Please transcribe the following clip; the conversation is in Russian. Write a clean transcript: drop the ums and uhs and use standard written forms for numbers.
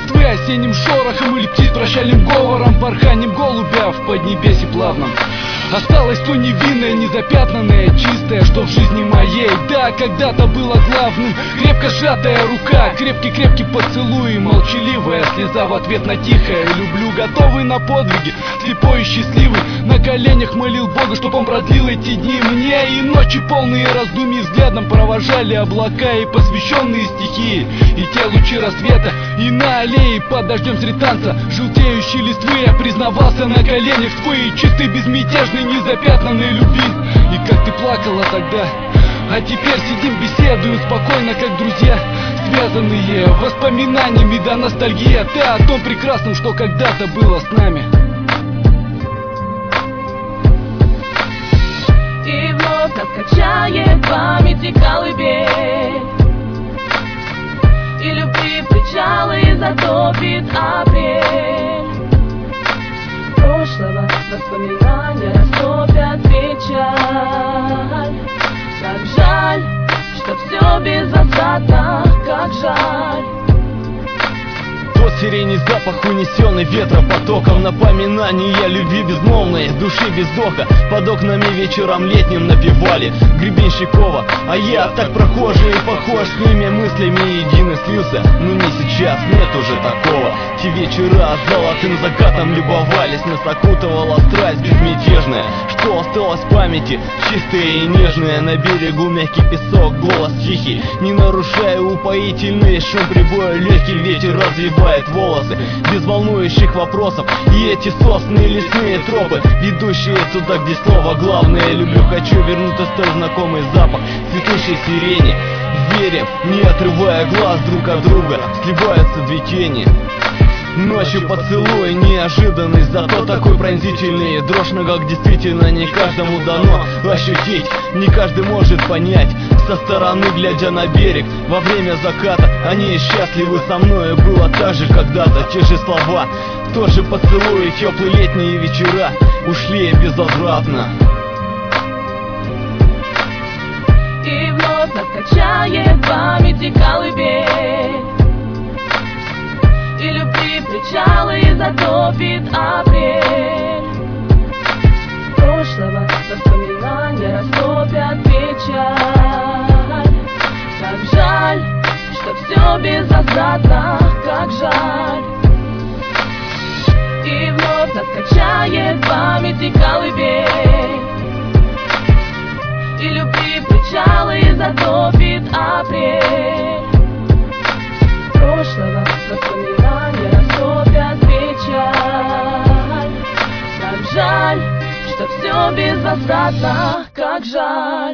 листвы осенним шорохом или птиц прощальным говором, порханием голубя в поднебесье плавном. Осталось то невинное, незапятнанное, чистое, что в жизни моей, да, когда-то было главным. Крепко сжатая рука, крепкий-крепкий поцелуй, молчаливая слеза в ответ на тихое люблю. Готовый на подвиги, слепой и счастливый, на коленях молил Бога, чтоб он продлил эти дни мне. И ночи полные раздумий взглядом провожали облака и посвященные стихии, и те лучи рассвета. И на аллее под дождем средь танца желтеющей листвы я признавался на коленях своей чистой, безмятежной, незапятнанной любви. И как ты плакала тогда, а теперь сидим, беседуем спокойно, как друзья, связанные воспоминаниями до ностальгии. Ты о том прекрасном, что когда-то было с нами. И вновь нас качает памяти колыбель, и любви причалы затопит апрель. Прошлого воспоминания растопят печаль. Как жаль, что все безвозвратно, как жаль. Тот сирени запах, унесенный ветром потоком, напоминание любви безмолвной, души без вздоха. Под окнами вечером летним напевали Гребенщикова, а я так прохожий и похож, с ними мыслями едино слился. Но не сейчас, нет уже такого. Те вечера с золотым закатом любовались, нас окутывала страсть безмятежная, что осталось в памяти, чистая и нежная. На берегу мягкий песок, голос тихий, не нарушая упоительный шум прибоя. Легкий ветер развивает волосы, без волнующих вопросов. И эти сосны и лесные тропы, ведущие туда, где слово главное люблю. Хочу вернуть столь знакомый запах цветущей сирени. Верим, не отрывая глаз друг от друга, сливаются две тени. Ночью поцелуй, неожиданность, зато такой пронзительный. Дрожь в ногах действительно не каждому дано ощутить, не каждый может понять. Со стороны, глядя на берег, во время заката, они счастливы со мною. Было так же когда-то, те же слова, тот же поцелуй, теплые летние вечера ушли безвозвратно. И вновь нас качает памяти колыбель, и любви причалы затопит апрель. Прошлого воспоминания растопят печаль. Как жаль, что все безвозвратно, как жаль. И вновь нас качает памяти колыбель, и любви причалы затопит апрель. Прошлого воспоминания растопят печаль. Как жаль, что все безвозвратно, как жаль.